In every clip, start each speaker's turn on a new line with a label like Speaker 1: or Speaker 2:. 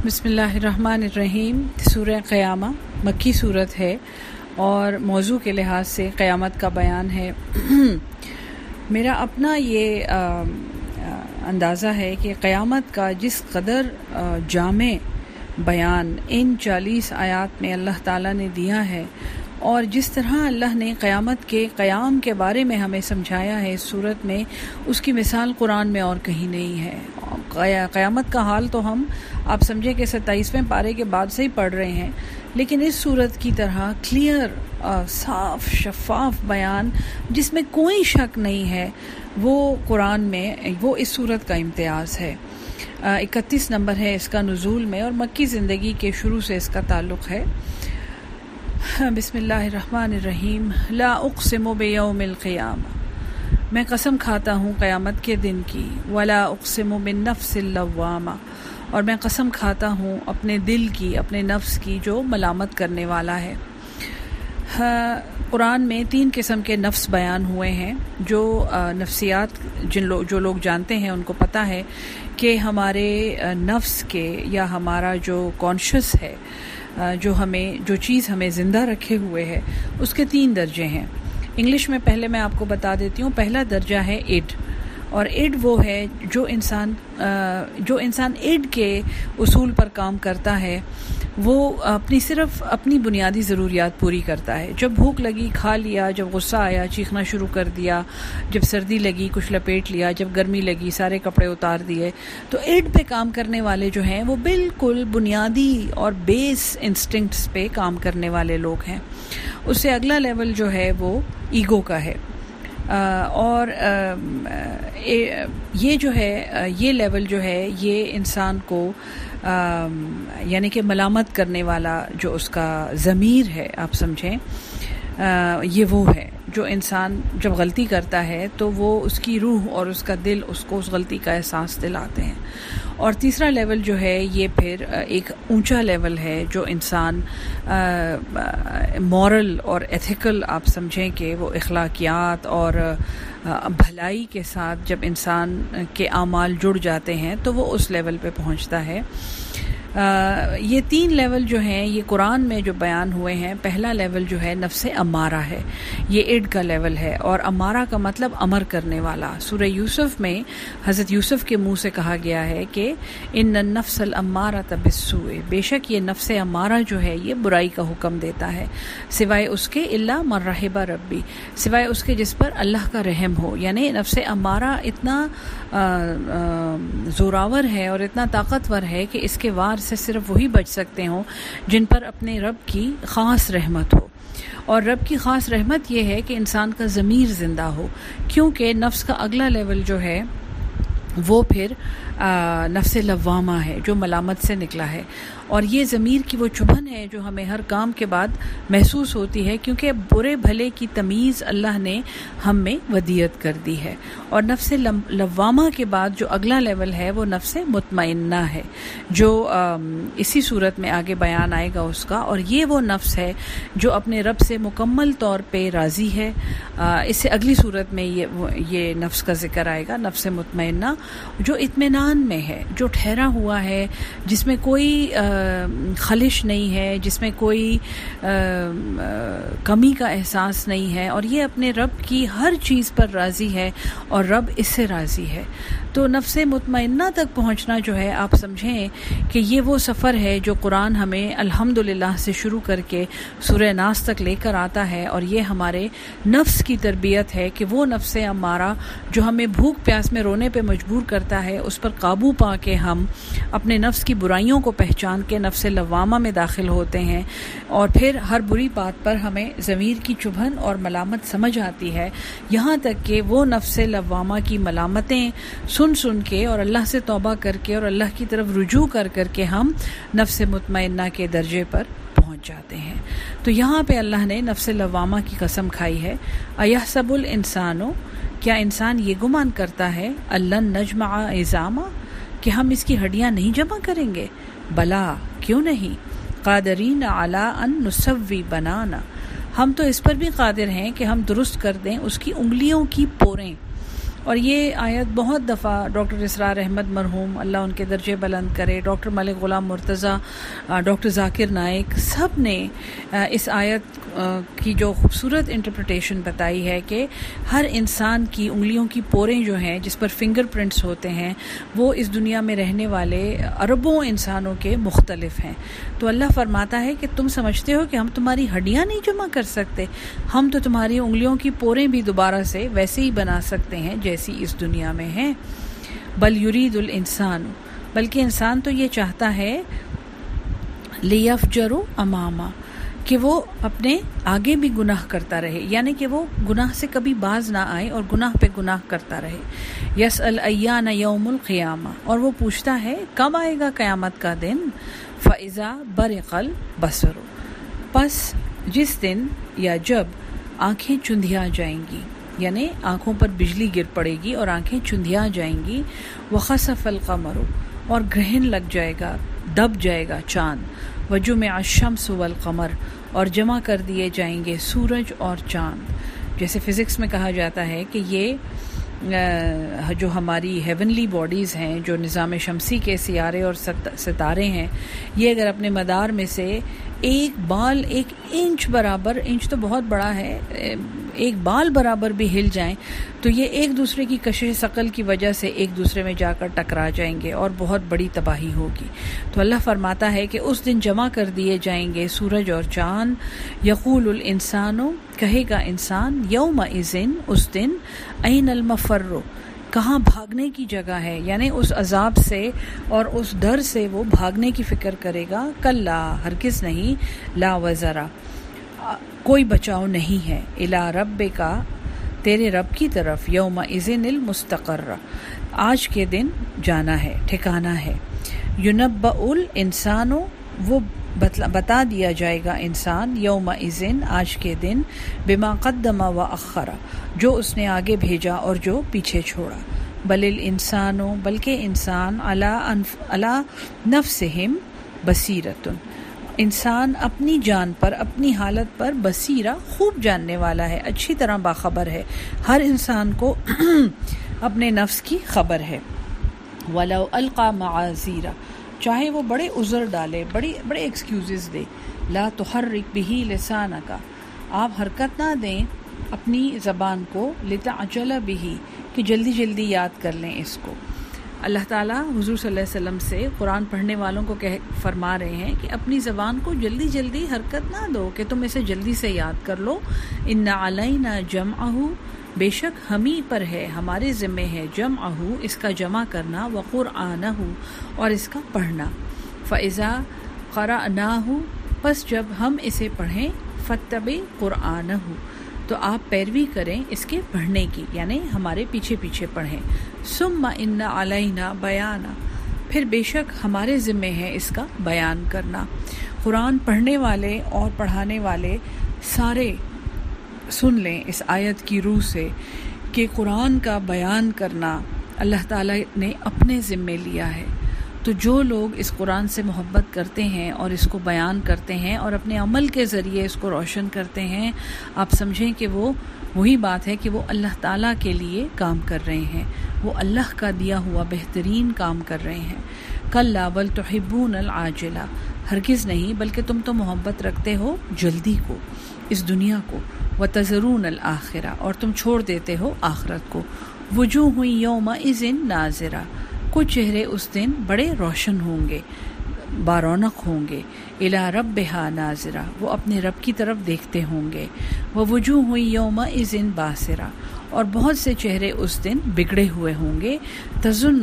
Speaker 1: بسم اللہ الرحمن الرحیم۔ سورہ قیامہ مکی صورت ہے اور موضوع کے لحاظ سے قیامت کا بیان ہے۔ میرا اپنا یہ اندازہ ہے کہ قیامت کا جس قدر جامع بیان ان 40 آیات میں اللہ تعالیٰ نے دیا ہے اور جس طرح اللہ نے قیامت کے قیام کے بارے میں ہمیں سمجھایا ہے اس صورت میں، اس کی مثال قرآن میں اور کہیں نہیں ہے۔ قیامت کا حال تو ہم آپ سمجھیں کہ 27ویں پارے کے بعد سے ہی پڑھ رہے ہیں، لیکن اس صورت کی طرح کلیئر صاف شفاف بیان جس میں کوئی شک نہیں ہے، وہ قرآن میں وہ اس صورت کا امتیاز ہے۔ 31 نمبر ہے اس کا نزول میں اور مکی زندگی کے شروع سے اس کا تعلق ہے۔ بسم اللہ الرحمن الرحیم۔ لا اقسم بیوم القیامہ، میں قسم کھاتا ہوں قیامت کے دن کی۔ ولا اقسم بالنفس اللوامہ، اور میں قسم کھاتا ہوں اپنے دل کی، اپنے نفس کی جو ملامت کرنے والا ہے۔ قرآن میں 3 قسم کے نفس بیان ہوئے ہیں، جو نفسیات جو لوگ جانتے ہیں ان کو پتہ ہے کہ ہمارے نفس کے یا ہمارا جو کانشس ہے، جو چیز ہمیں زندہ رکھے ہوئے ہے، اس کے 3 درجے ہیں۔ انگلش میں پہلے میں آپ کو بتا دیتی ہوں۔ پہلا درجہ ہے اڈ، اور اڈ وہ ہے جو انسان اڈ کے اصول پر کام کرتا ہے، وہ صرف اپنی بنیادی ضروریات پوری کرتا ہے۔ جب بھوک لگی کھا لیا، جب غصہ آیا چیخنا شروع کر دیا، جب سردی لگی کچھ لپیٹ لیا، جب گرمی لگی سارے کپڑے اتار دیے۔ تو ایڈ پہ کام کرنے والے جو ہیں وہ بالکل بنیادی اور بیس انسٹنکٹس پہ کام کرنے والے لوگ ہیں۔ اس سے اگلا لیول جو ہے وہ ایگو کا ہے، اور یہ جو ہے یہ لیول جو ہے یہ انسان کو یعنی کہ ملامت کرنے والا جو اس کا ضمیر ہے، آپ سمجھیں، یہ وہ ہے جو انسان جب غلطی کرتا ہے تو وہ اس کی روح اور اس کا دل اس کو اس غلطی کا احساس دلاتے ہیں۔ اور تیسرا لیول جو ہے یہ پھر ایک اونچا لیول ہے جو انسان مورل اور ایتھیکل، آپ سمجھیں کہ وہ اخلاقیات اور بھلائی کے ساتھ جب انسان کے اعمال جڑ جاتے ہیں تو وہ اس لیول پہ پہنچتا ہے۔ یہ 3 لیول جو ہیں یہ قرآن میں جو بیان ہوئے ہیں، پہلا لیول جو ہے نفس امارہ ہے، یہ اڈ کا لیول ہے، اور امارہ کا مطلب امر کرنے والا۔ سورہ یوسف میں حضرت یوسف کے منہ سے کہا گیا ہے کہ ان النفس الامارۃ بالسوء، بے شک یہ نفس امارہ جو ہے یہ برائی کا حکم دیتا ہے، سوائے اس کے الا من رحم ربی، سوائے اس کے جس پر اللہ کا رحم ہو۔ یعنی نفس امارہ اتنا زوراور ہے اور اتنا طاقتور ہے کہ اس کے وار سے صرف وہی بچ سکتے ہوں جن پر اپنے رب کی خاص رحمت ہو، اور رب کی خاص رحمت یہ ہے کہ انسان کا ضمیر زندہ ہو، کیونکہ نفس کا اگلا لیول جو ہے وہ پھر نفس لوامہ ہے جو ملامت سے نکلا ہے، اور یہ ضمیر کی وہ چبھن ہے جو ہمیں ہر کام کے بعد محسوس ہوتی ہے، کیونکہ برے بھلے کی تمیز اللہ نے ہم میں ودیعت کر دی ہے۔ اور نفس لوامہ کے بعد جو اگلا لیول ہے وہ نفس مطمئنہ ہے، جو اسی صورت میں آگے بیان آئے گا اس کا، اور یہ وہ نفس ہے جو اپنے رب سے مکمل طور پہ راضی ہے۔ اس سے اگلی صورت میں یہ نفس کا ذکر آئے گا، نفس مطمئنہ، جو اطمینان میں ہے، جو ٹھہرا ہوا ہے، جس میں کوئی خلش نہیں ہے، جس میں کوئی کمی کا احساس نہیں ہے، اور یہ اپنے رب کی ہر چیز پر راضی ہے اور رب اس سے راضی ہے۔ تو نفس مطمئنہ تک پہنچنا جو ہے، آپ سمجھیں کہ یہ وہ سفر ہے جو قرآن ہمیں الحمدللہ سے شروع کر کے سورہ ناس تک لے کر آتا ہے، اور یہ ہمارے نفس کی تربیت ہے کہ وہ نفس امارہ جو ہمیں بھوک پیاس میں رونے پہ مجبور کرتا ہے، اس پر قابو پا کے ہم اپنے نفس کی برائیوں کو پہچان کے نفس لوامہ میں داخل ہوتے ہیں، اور پھر ہر بری بات پر ہمیں ضمیر کی چبھن اور ملامت سمجھ آتی ہے، یہاں تک کہ وہ نفس لوامہ کی ملامتیں سن کے اور اللہ سے توبہ کر کے اور اللہ کی طرف رجوع کر کے ہم نفس مطمئنہ کے درجے پر پہنچ جاتے ہیں۔ تو یہاں پہ اللہ نے نفس لوامہ کی قسم کھائی ہے۔ ایحسب الانسان، کیا انسان یہ گمان کرتا ہے، الن نجمع عظامہ، کہ ہم اس کی ہڈیاں نہیں جمع کریں گے؟ بلا، کیوں نہیں، قادرین علی ان نسوی بنانا، ہم تو اس پر بھی قادر ہیں کہ ہم درست کر دیں اس کی انگلیوں کی پوریں۔ اور یہ آیت بہت دفعہ ڈاکٹر اسرار احمد مرحوم اللہ ان کے درجے بلند کرے، ڈاکٹر ملک غلام مرتضیٰ، ڈاکٹر ذاکر نائک، سب نے اس آیت کی جو خوبصورت انٹرپریٹیشن بتائی ہے کہ ہر انسان کی انگلیوں کی پوریں جو ہیں جس پر فنگر پرنٹس ہوتے ہیں وہ اس دنیا میں رہنے والے اربوں انسانوں کے مختلف ہیں۔ تو اللہ فرماتا ہے کہ تم سمجھتے ہو کہ ہم تمہاری ہڈیاں نہیں جمع کر سکتے، ہم تو تمہاری انگلیوں کی پوریں بھی دوبارہ سے ویسے ہی بنا سکتے ہیں جیسی اس دنیا میں ہیں۔ بل یرید الانسان، بلکہ انسان تو یہ چاہتا ہے لیفجر امامہ، کہ وہ اپنے آگے بھی گناہ کرتا رہے، یعنی کہ وہ گناہ سے کبھی باز نہ آئے اور گناہ پہ گناہ کرتا رہے۔ یسأل ایان یوم القیامہ، اور وہ پوچھتا ہے کب آئے گا قیامت کا دن۔ فاذا برق البصر، پس جس دن یا جب آنکھیں چندھیا جائیں گی، یعنی آنکھوں پر بجلی گر پڑے گی اور آنکھیں چندھیا جائیں گی۔ وخسف القمر، اور گرہن لگ جائے گا، دب جائے گا چاند۔ وجمع الشمس والقمر، اور جمع کر دیے جائیں گے سورج اور چاند۔ جیسے فزکس میں کہا جاتا ہے کہ یہ جو ہماری ہیونلی باڈیز ہیں، جو نظام شمسی کے سیارے اور ستارے ہیں، یہ اگر اپنے مدار میں سے ایک بال، ایک انچ برابر، انچ تو بہت بڑا ہے، ایک بال برابر بھی ہل جائیں تو یہ ایک دوسرے کی کشش ثقل کی وجہ سے ایک دوسرے میں جا کر ٹکرا جائیں گے اور بہت بڑی تباہی ہوگی۔ تو اللہ فرماتا ہے کہ اس دن جمع کر دیے جائیں گے سورج اور چاند۔ یقول الانسان، کہے گا انسان، یومئذ، اس دن، این المفر، کہاں بھاگنے کی جگہ ہے، یعنی اس عذاب سے اور اس ڈر سے وہ بھاگنے کی فکر کرے گا۔ کلا، ہرگز نہیں، لا وزرا، کوئی بچاؤ نہیں ہے، الی ربک، تیرے رب کی طرف، یومئذ المستقر، آج کے دن جانا ہے، ٹھکانا ہے۔ ینبأ الانسان، وہ بتا دیا جائے گا انسان، یومئذ، آج کے دن، بما قدم واخر، جو اس نے آگے بھیجا اور جو پیچھے چھوڑا۔ بل الانسان، بلکہ انسان، علی نفسہم بصیرۃ، انسان اپنی جان پر، اپنی حالت پر بصیرہ، خوب جاننے والا ہے، اچھی طرح باخبر ہے۔ ہر انسان کو اپنے نفس کی خبر ہے۔ ولو القى معاذیرہ، چاہے وہ بڑے عذر ڈالے، بڑے ایکسکیوزز دے۔ لا تحرک به لسانک، آپ حرکت نہ دیں اپنی زبان کو، لتعجل به، کہ جلدی جلدی یاد کر لیں اس کو۔ اللہ تعالیٰ حضور صلی اللہ علیہ وسلم سے قرآن پڑھنے والوں کو فرما رہے ہیں کہ اپنی زبان کو جلدی جلدی حرکت نہ دو کہ تم اسے جلدی سے یاد کر لو۔ ان علینا جمعہ، بے شک ہمیں پر ہے، ہمارے ذمہ ہے، جمعہ، اس کا جمع کرنا، وقرآنہ، اور اس کا پڑھنا۔ فاذا قرأناہ، پس جب ہم اسے پڑھیں، فاتبع قرآنہ، تو آپ پیروی کریں اس کے پڑھنے کی، یعنی ہمارے پیچھے پیچھے پڑھیں۔ ثم ان علینا بیانہ، پھر بے شک ہمارے ذمہ ہے اس کا بیان کرنا۔ قرآن پڑھنے والے اور پڑھانے والے سارے سن لیں اس آیت کی روح سے کہ قرآن کا بیان کرنا اللہ تعالیٰ نے اپنے ذمے لیا ہے۔ تو جو لوگ اس قرآن سے محبت کرتے ہیں اور اس کو بیان کرتے ہیں اور اپنے عمل کے ذریعے اس کو روشن کرتے ہیں، آپ سمجھیں کہ وہ وہی بات ہے کہ وہ اللہ تعالیٰ کے لیے کام کر رہے ہیں، وہ اللہ کا دیا ہوا بہترین کام کر رہے ہیں۔ کلا بل تحبون العاجلہ، ہرگز نہیں، بلکہ تم تو محبت رکھتے ہو جلدی کو، اس دنیا کو، وتذرون الآخرہ، اور تم چھوڑ دیتے ہو آخرت کو۔ وجوہ یومئذ ناظرہ، کچھ چہرے اس دن بڑے روشن ہوں گے، بارونق ہوں گے۔ الی ربہا ناظرہ، وہ اپنے رب کی طرف دیکھتے ہوں گے۔ ووجوہ یومئذ باسرہ، اور بہت سے چہرے اس دن بگڑے ہوئے ہوں گے۔ تظن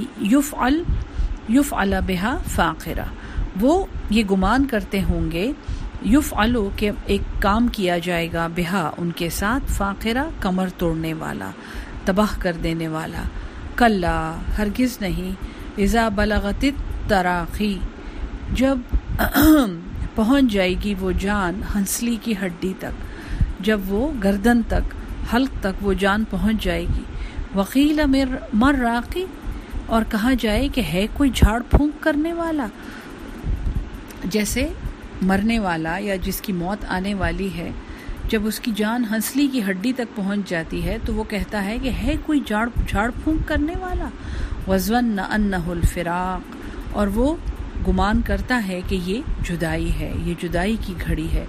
Speaker 1: ان یفعل بہا فاقرہ، وہ یہ گمان کرتے ہوں گے، یفعلو، کہ ایک کام کیا جائے گا، بہا، ان کے ساتھ، فاقرہ، کمر توڑنے والا، تباہ کر دینے والا۔ کلا، ہرگز نہیں، اذا بلغت التراقی، جب پہنچ جائے گی وہ جان ہنسلی کی ہڈی تک، جب وہ گردن تک، حلق تک وہ جان پہنچ جائے گی۔ وقیل من راقی، اور کہا جائے کہ ہے کوئی جھاڑ پھونک کرنے والا، جیسے مرنے والا یا جس کی موت آنے والی ہے، جب اس کی جان ہنسلی کی ہڈی تک پہنچ جاتی ہے تو وہ کہتا ہے کہ ہے کوئی جھاڑ پھونک کرنے والا. وَظَنَّ أَنَّهُ الْفِرَاقُ، اور وہ گمان کرتا ہے کہ یہ جدائی ہے، یہ جدائی کی گھڑی ہے.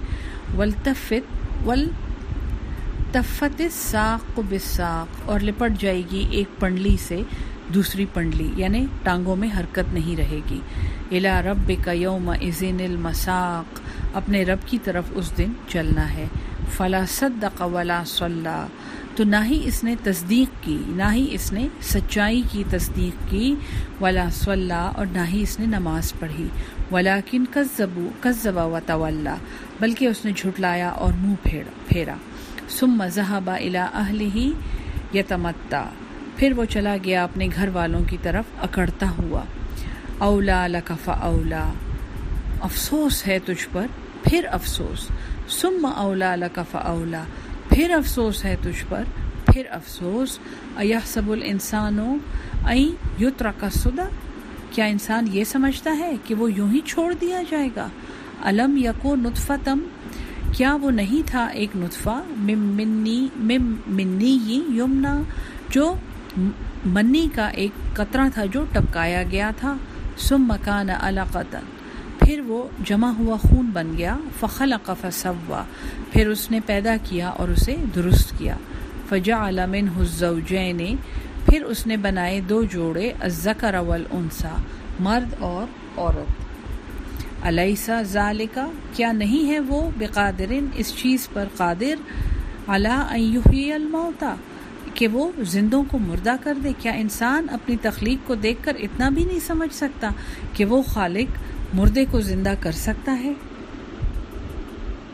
Speaker 1: وَالْتَفَّتِ السَّاقُ بِالسَّاقِ، اور لپٹ جائے گی ایک پنڈلی سے دوسری پنڈلی، یعنی ٹانگوں میں حرکت نہیں رہے گی. إِلَىٰ رَبِّكَ يَوْمَئِذٍ الْمَسَاقُ، اپنے رب کی طرف اس دن چلنا ہے. فَلَا صَدَّقَ وَلَا صَلَّىٰ، تو نہ ہی اس نے تصدیق کی، نہ ہی اس نے سچائی کی تصدیق کی. وَلَا صَلَّىٰ، اور نہ ہی اس نے نماز پڑھی. وَلَٰكِن كَذَّبَ وَتَوَلَّىٰ، بلکہ اس نے جھٹلایا اور منہ پھیرا. ثُمَّ ذَهَبَ إِلَىٰ أَهْلِهِ يَتَمَطَّىٰ، پھر وہ چلا گیا اپنے گھر والوں کی طرف اکڑتا ہوا. أَوْلَىٰ لَكَ فَأَوْلَىٰ، افسوس ہے تجھ پر پھر افسوس. ثُمَّ أَوْلَىٰ لَكَ فَأَوْلَىٰ، پھر افسوس ہے تجھ پر پھر افسوس. أَيَحْسَبُ الْإِنسَانُ أَن يُتْرَكَ سُدًى، کیا انسان یہ سمجھتا ہے کہ وہ یوں ہی چھوڑ دیا جائے گا. أَلَمْ يَكُ نُطْفَةً، کیا وہ نہیں تھا ایک نطفہ، مِن مَنِّيٍّ يُمْنَىٰ، جو منی کا ایک قطرہ تھا جو ٹپکایا گیا تھا. ثُمَّ كَانَ عَلَقَةً، پھر وہ جمع ہوا خون بن گیا. فَخَلَقَ فَسَوَّىٰ، پھر اس نے پیدا کیا اور اسے درست کیا. فَجَعَلَ مِنْهُ الزَّوْجَيْنِ، پھر اس نے بنائے دو جوڑے، الذَّكَرَ وَالْأُنثىٰ، مرد اور عورت. أَلَيْسَ ذَلِكَ، کیا نہیں ہے وہ، بِقَادِرٍ، اس چیز پر قادر، عَلَىٰ أَن يُحْيِيَ الْمَوْتَىٰ، کہ وہ زندوں کو مردہ کر دے. کیا انسان اپنی تخلیق کو دیکھ کر اتنا بھی نہیں سمجھ سکتا کہ وہ خالق مردے کو زندہ کر سکتا ہے؟